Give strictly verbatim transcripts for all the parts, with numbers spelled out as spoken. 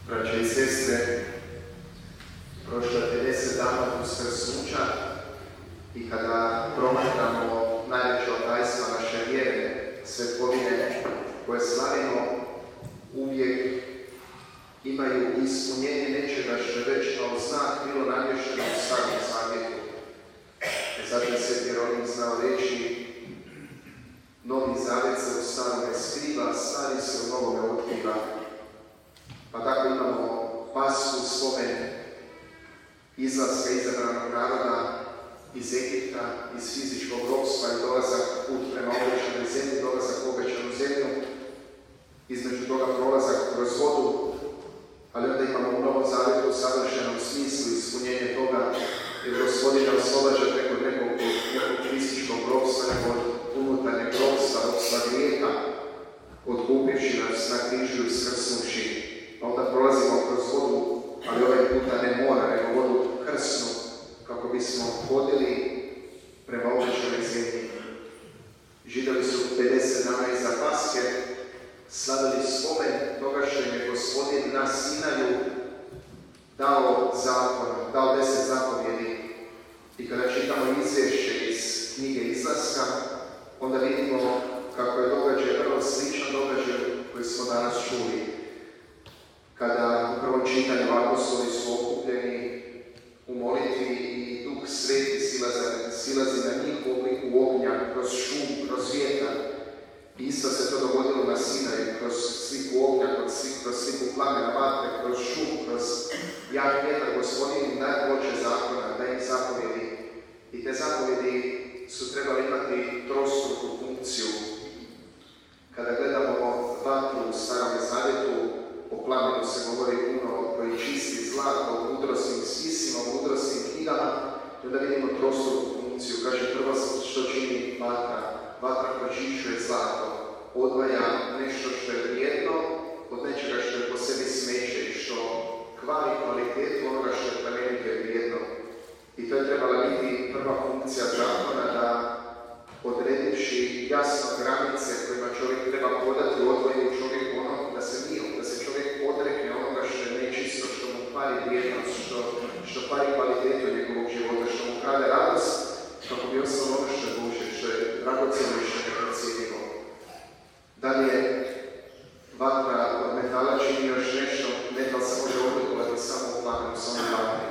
Braće i sestre, prošlo je pedeset dana od uskrsnuća i kada promatramo najveće tajstva naše vjere, svetkovine koje slavimo, uvijek imaju ispunjenje nečega što je već kao znak bilo namješteno u Starom Zavjetu. E zato je Sveti Jeronim znao reći: Novi Zavjet se u starome skriva, stari se u novome otkriva. Pa tako imamo Pashu, spomen izlaska izabranog naroda iz Egipta, iz fizičkog ropstva i dolazak put prema obećanoj zemlji, dolazak u obećanu zemlju, između toga prolazak kroz vodu, ali onda imamo u Novom Zavjetu u savršenom smislu ispunjenje toga, jer Gospodin oslobađa preko nekog, nekog fizičkog ropstva, nekog unutarnjeg ropstva, ropstva grijeha, odkupivši nas na križu i uskrsnuvši. Pa onda prolazimo kroz vodu, ali ovaj puta ne mora, nego vodu krsnu, kako bismo hodili prema obećanoj zemlji. Židovi su pedeset dana iza Paske slavili spomen toga što im je Gospodin na Sinaju dao zakon, dao deset zapovjedi. I kada čitamo izvješće iz knjige Izlaska, onda vidimo kako je događaj vrlo sličan događaj koji smo danas čuli. Kada u prvom čitanju apostoli su okupljeni u molitvi i Duh Sveti silazi, silazi na njih u obliku ognja, kroz šum, kroz vjetar. Isto se to dogodilo na Sinaju, kroz sliku ognja, kroz sliku, kroz sliku plamena vatre, kroz šum, kroz jak vjetar. Gospodin im daje ploče zakona, daje im zapovjedi. I te zapovjedi su trebali imati trostruku funkciju. Kada gledamo vatru u Starom Zavjetu, o plamenu se govori puno, koji čisti zlato, o mudrosnim spisima, o mudrosnim knjigama, i onda vidimo trostruku funkciju. Kaže, prvo što čini vatra. Vatra pročišćuje zlato, odvaja nešto što je vrijedno od nečega što je po sebi smeće i što kvari kvalitetu onoga što je plemenito i vrijedno. I to je trebala biti prva funkcija zakona, da odredivši jasno granice kojima čovjek treba hodati, odvoji u čovjeku ono da se mio, da se čovjek odrekne onoga što je nečisto, što mu kvari vrijednost, što, što kvari kvalitetu njegovog života, što mu krade radost, kako bi ostalo ono što je Božje, što je dragocjeno i što je neprocjenjivo. Dalje, vatra od metala čini još nešto, metal se može oblikovati samo u plamenu, samo u vatri.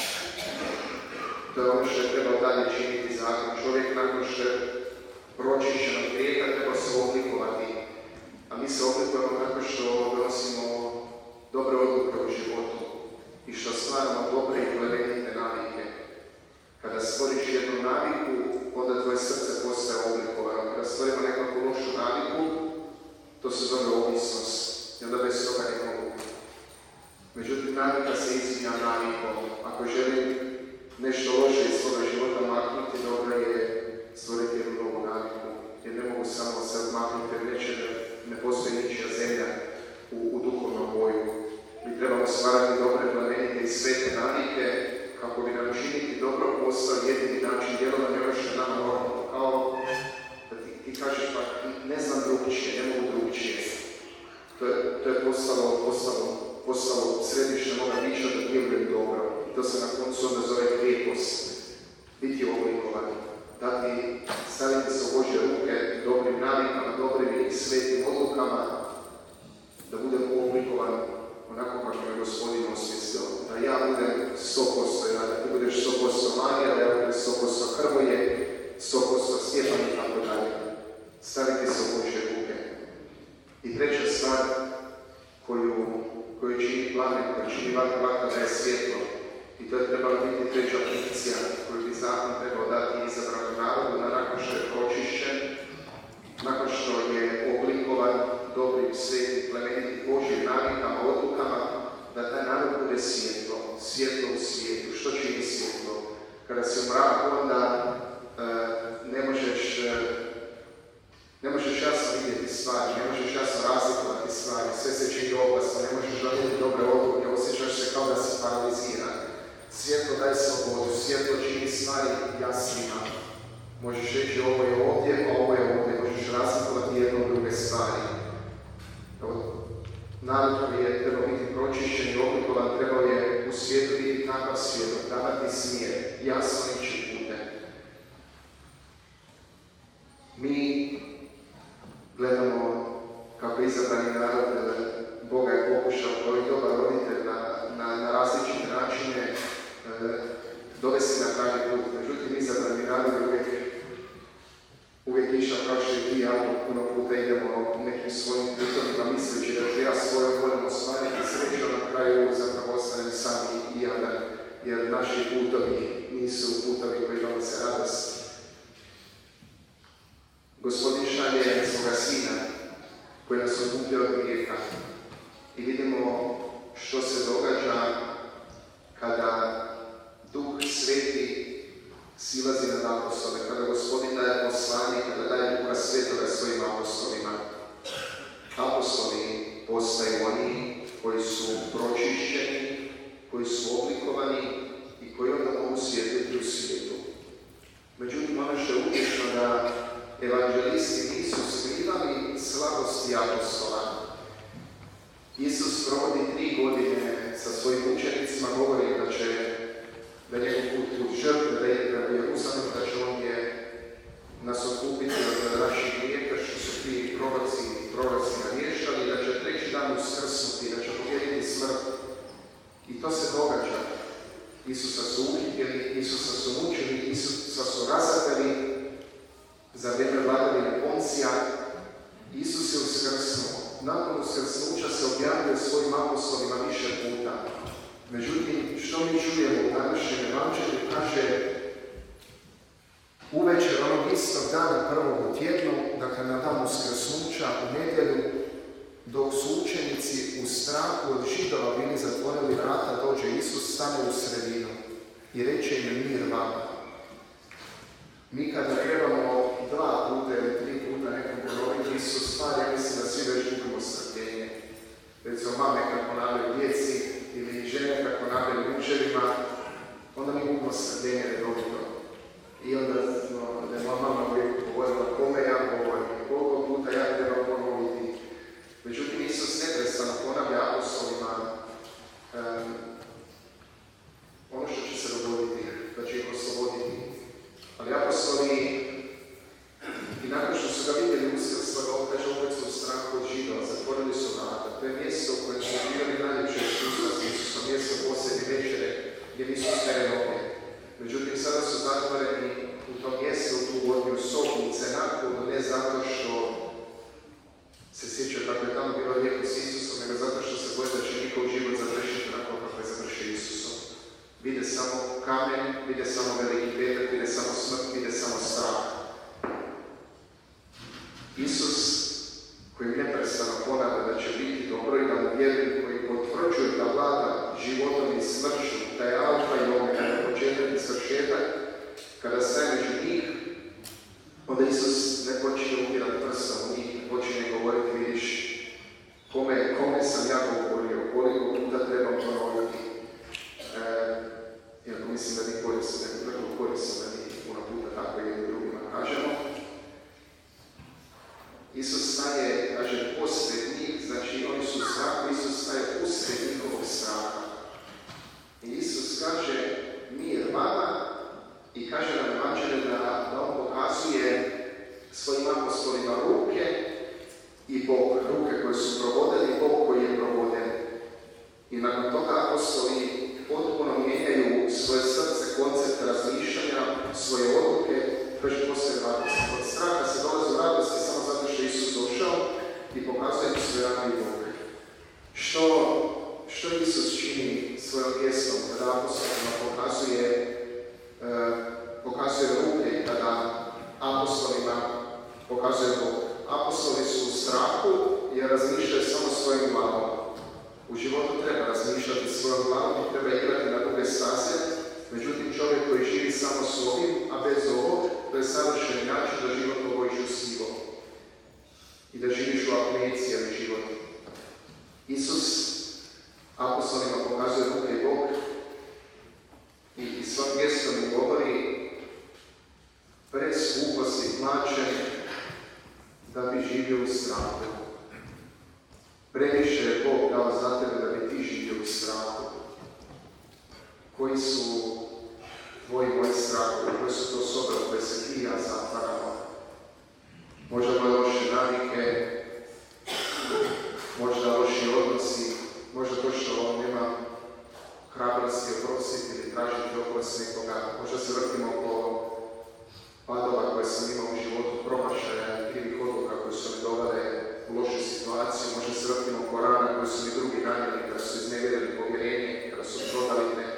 To je ono što je trebao dalje činiti zakon. Čovjek nakon što je pročišćen od grijeha treba se oblikovati, a mi se oblikujemo nakon što donosimo dobre odluke u životu i što stvaramo dobre i plemenite navike. Kada stvoriš jednu naviku, onda tvoje srce postaje oblikovano. Kada stvorimo nekakvu lošu naviku, to se zove ovisnost i onda bez toga ne mogu. Međutim, navika se izvinja navikom. Ako želim nešto loše iz svoga života maknuti, dobro je stvoriti jednu novu naviku. Jer ne mogu samo se odmaknuti, jer neće, ne postoji ničija zemlja u, u duhovnom boju. Mi trebamo stvarati dobre, plemenite i svete navike, kako bi nam činiti dobro postao jedini način djelovanja ono što je nama normalno. Kao da ti, ti kažeš, pa ne znam drugčije, ne mogu drugčije. To je, to je postalo, postalo, postalo središte moga bića da djelujem dobro. I to se na koncu onda zove krijepost. Biti oblikovan. Dati, staviti se u Božje ruke dobrim navikama, dobrim i svetim odlukama, da budem oblikovan onako kako je Gospodin osmislio. Da ja budem sto posto ja, da ti budeš sto posto Marija, da ja budem sto posto Hrvoje, sto posto Stjepan i tako dalje. Staviti se u Božje ruke. I treća stvar koju, koju čini plamen, koju čini vatra, vatra da je svjetlo. I to je trebala biti treća funkcija koju bi zakon trebao dati izabranom narodu, da nakon što je pročišćen, nakon što je oblikovan dobrim, svetim, plemenitim Božjim navikama, odlukama, da taj narod bude svjetlo, svjetlo u svijetu. Što čini svjetlo? Kada si u mraku, onda e, ne možeš, e, ne možeš jasno vidjeti stvari, ne možeš jasno razlikovati stvari, sve se čini opasno, ne možeš donijeti dobre odluke, osjećaš se kao da si paraliziran. Svjetlo daje slobodu, svjetlo čini stvari jasnima. Možeš reći ovo je ovdje, a ovo je ovdje, možeš razlikovati jedno od druge stvari. Narod koji je trebao biti pročišćen jasno ići putem. Mi gledamo kako izabrani narod Boga je pokušao kao i dobar roditelj na, na, na različite načine e, dovesti na pravi put. Međutim, izabrani narod je uvijek, uvijek išao kao što i ti ja puno puta idemo nekim svojim putovima misleći da ću ja svojom voljom ostvariti sreću, na kraju zapravo ostanem sam i jadan, jer naši putovi nisu putovi koji donose radost. Gospodin šalje svoga Sina koji nas odkuplja od grijeha i vidimo što se događa kada Duh Sveti silazi nad apostole, kada Gospodin daje poslanje, kada daje Duha Svetoga svojim apostolima. Apostoli postaju oni koji su pročišćeni, koji su oblikovani i koji onda mogu svijetliti u svijetu. Međutim, ono što je utješno da evanđelisti nisu skrivali slabosti apostola. Isus provodi tri godine sa svojim učenicima, govori da će da njegov put u žrtve, da ide prema Jeruzalemu, da će on je nas otkupiti od naših grijeha, što su ti proroci i proroci navještali, da će treći dan uskrsnuti, da će pobijediti smrt. I to se događa. Isusa su uhitili, Isusa su mučili, Isusa su razapeli za vrijeme vladavine Poncija. Isus je uskrsnuo. Nakon uskrsnuća se objavljuje svojim apostolima više puta. Međutim, što mi čujemo u današnjem evanđelju, kaže uvečer onog istog dana prvog u tjednu, dakle na dan uskrsnuća, u nedjelju, dok su učenici u strahu od Židova bili zatvorili vrata, dođe Isus, stane u sredinu i reče im mir vama. Mi kada trebamo dva puta ili tri puta nekom govoriti Isus stvar, ja mislim da svi već gubimo strpljenje. Recimo mame kako ponavljaju djeci ili žene kako ponavljaju muževima, onda mi gubimo strpljenje redovito. I onda no, da je moja mama uvijek govorila kome ja govorim, koliko puta ja treba ponoviti. Međutim, Isus neprestano ponavlja apostolima um, ono što će se dogoditi, da će ih osloboditi. Ali apostoli, i nakon što su ga vidjeli uskrsla, ga opet opet su u strahu od Židova, zatvorili su vrata. To je mjesto u kojem su živjeli najljepše iskustva s Isusom, mjesto posljednje večere gdje nisu smjere noge. Međutim, sada su zatvoreni u tom mjestu, u tu vodnju sobu, u cenaku, ne zato što se sjećaju kako je tamo bilo lijepo s Isusom, nego zato što se boje da će njihov život završiti onako kako je završio Isusom. Vide samo kamen, vide samo veliki petak, vide samo smrt, vide samo strah. Isus, koji neprestano ponavlja da će biti dobro i da mu vjeruju, koji potvrđuju da vlada životom i smrću, da je alfa i omega, da je početak i svršetak, kada staje među njih, onda Isus ne počinje upirati prstom u njih, ne počinje govoriti, vidiš, kome, kome sam ja govorio, koliko puta trebam ponoviti. E, iako mislim da mi koristimo, da je prvo koristimo da mi puno puta tako jednim drugima kažemo. Isus staje, kaže, posled njih, znači oni su u strahu, Isus staje usred njihovog straha. I Isus kaže, mir vama, i kaže nam evanđelje da, da on pokazuje svojim apostolima ruke i Bog, ruke koje su provodili i Bog koji je provoden. I nakon toga apostoli potpuno mijenjaju svoje srce, koncept razmišljanja, svoje odluke, kaže poslije radosti. Od straha se dolazi u radosti samo zato što je Isus došao i pokazuje mu svoje rane i Boga. Što, što Isus čini svojom gestom kada apostolima pokazuje, eh, pokazuje ruke, kada apostolima pokazuje Bog. Apostoli su u strahu jer razmišljaju samo svojim glavom. U životu treba razmišljati svojom glavom i treba igrati na druge staze, međutim čovjek koji živi samo s ovim, a bez ovog, to je savršen način da život obojiš u sivo i da živiš u apnecijavi život. Isus apostolima pokazuje ruke i Bog i, i svom gestom mu govori preskupo si plaćen da bi živio u strahu. Previše je Bog dao za tebe da bi ti živio u strahu. Koji su tvoji moji strahovi, koje su to sobe u koje se ti i ja zatvaramo. Možda moje loše navike, možda loši odnosi, možda to što nema hrabrosti oprostiti ili tražiti oprost nekoga, možda se vrtimo oko padova koje sam imao u životu, promašaja i krivih odluka koje su me dovele u lošu situaciju, možda se vrtimo oko rana koje su mi drugi nanijeli kada su iznevjerili povjerenje, kada su prodali me.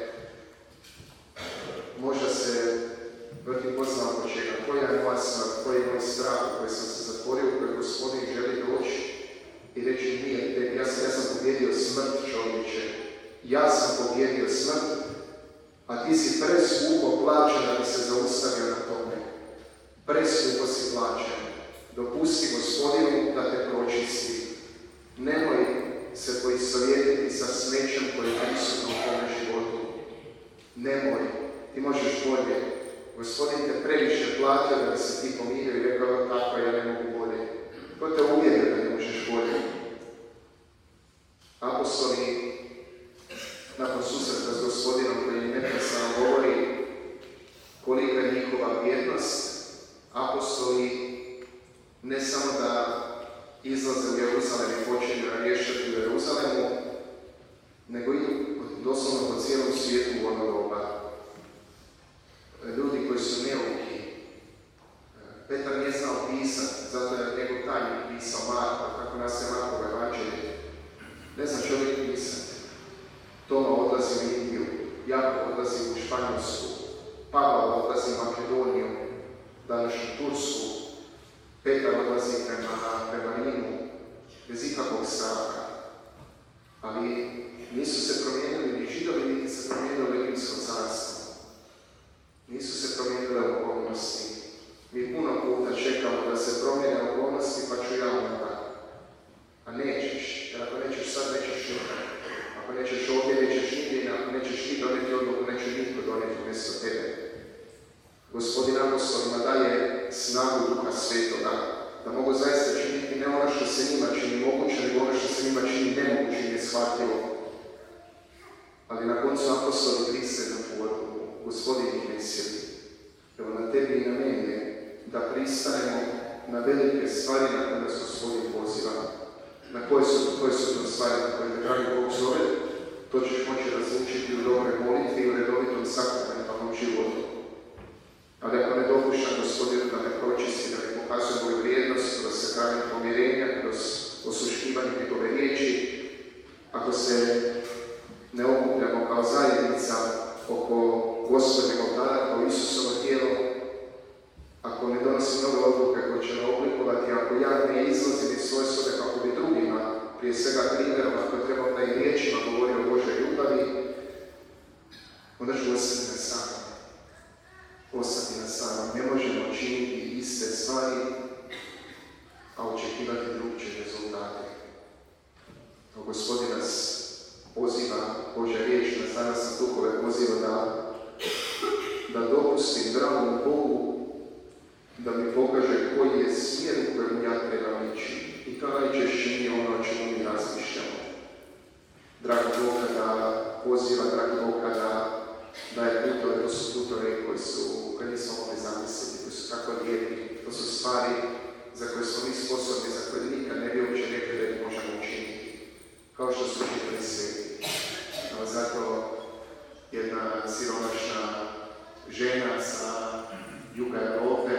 Možda se vrtim poznam po čega, koja je moja smrt, koji je moj strah u koji sam se zatvorio, u koji Gospodin želi doći i reći nije tebi, ja sam, ja sam pobjedio smrt, čovječe, ja sam pobjedio smrt, a ti si preskupo plaćen da bi se zaustavio na tome. Preskupo si plaćen. Dopusti Gospodinu da te pročisti. Nemoj se poistovjetiti sa smećem koji je prisutno u tome životu. Nemoj. Ti možeš bolje. Gospodin te previše platio da bi se ti pomirio i rekao tako, ja ne mogu bolje. Ko te uvjerio da ne možeš bolje? Apostoli, nakon susreta s Gospodinom koji im neprestano govori kolika je njihova vjernost, apostoli ne samo da izlaze u Jeruzalem i počinju rješati u Jeruzalemu, nego idu doslovno po cijelom svijetu u ono doba. Ljudi koji su neuki. Petar nije znao pisati, zato je njegov tajnik pisao Marko, kako nas je Markov evanđelje. Ne zna čovjek pisati. Toma odlazi u Indiju, Jakov odlazi u Španjolsku, Pavao odlazi u Makedoniju, današnju Tursku, Petar odlazi prema, prema Rimu, bez ikakvog straha. Ali nisu se promijenili ni Židovi, niti se promijenili u Rimsko carstvo. Nisu se promijenile okolnosti. Mi puno puta čekamo da se promijene okolnosti, pa ću ja onda. A nećeš, jer ako nećeš sad, nećeš nikad. Ako nećeš ovdje, nećeš nigdje, ako nećeš ti doneti odluku, neće nitko doneti umjesto tebe. Gospodin apostolima daje snagu Duha Svetoga, da mogu zaista činiti ne ono što se njima čini moguće, nego ono što se njima čini nemoguće i neshvatljivo. Ali na koncu apostoli pristaju na poruku, Gospodin ih ne sili. Evo na tebi i na meni je da pristanemo na velike stvari na koje nas Gospodin poziva. Na koje su, koje su to stvari na koje te dragi Bog zove, to ćeš moći razlučiti u dobroj molitvi i u redovitom sakramentalnom životu. Ali ako ne dopušta Gospodinu da me pročisti, da mi pokazuje moju vrijednost kroz sakrament pomirenja, kroz osluškivanje njegove riječi, ako se ne okupljamo kao zajednica oko Gospodnjeg oltara, kao Isusovo tijelo, ako ne donosim nove odluke koje će me oblikovati, ako ja ne izlazim iz svoje sobe kako bi drugima, prije svega primjerom, ako trebam da i riječima govori o Božoj ljubavi, onda ću ostati na samom. Ostati na samom. Ne možemo činiti iste stvari, a očekivati drugčije rezultate. No, Gospodin nas poziva, Božja riječ nas danas na duhove poziva da, da dopustim dragom Bogu da mi pokaže koji je smjer u kojem ja trebam ići. I to najčešće nije ono o čemu mi razmišljamo. Dragi Bog kada poziva, dragi Bog kada daje putove, to su putove koji su, koje nismo mogli zamisliti, koji su tako lijepi. To su stvari za koje smo mi sposobni, za koje nikad ne bi uopće rekli da ih možemo učiniti. Kao što su učinili sveti. No, zato jedna siromašna žena sa juga Europe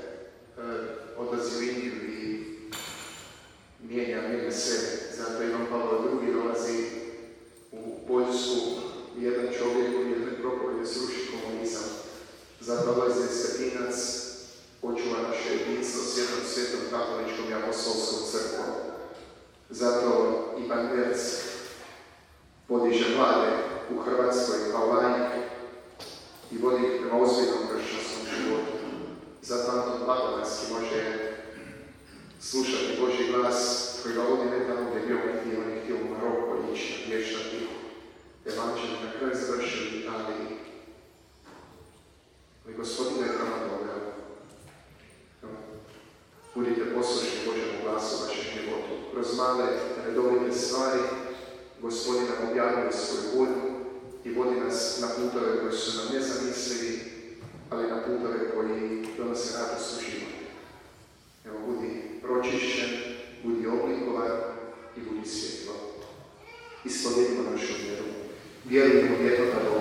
odlazi u Indiju i mijenja, mijenja sve. Zato Ivan Pavao drugi dolazi u Poljsku i jedan čovjek u jednoj propovedi sruši komunizam. Zato odlazi Stepinac, očuva naše jedinstvo s jednom svetom katoličkom i apostolskom crkvom. Zato Ivan Verc podiže mlade u Hrvatskoj kao laik i vodi ih prema ozbiljnom kršćanskom životu. Zato Anton Papalanski može slušati Božji glas koji ga vodi ne tamo gdje je bio htio, on je htio u Maroko ići vještati evanđelje, na kraju završili u Italiji. Ali Gospodin je tamo doveo. Budite poslušni Božjemu glasu u vašem životu. Kroz male redovite stvari Gospodin nam objavljuje svoju volju, i vodi nas na putove koji su nam nezamislivi, ali na putove koji donose radost u život. Evo, budi pročišćen, budi oblikovan i budi svjetlo. Ispovedimo našu vjeru. Vjerujemo u jednoga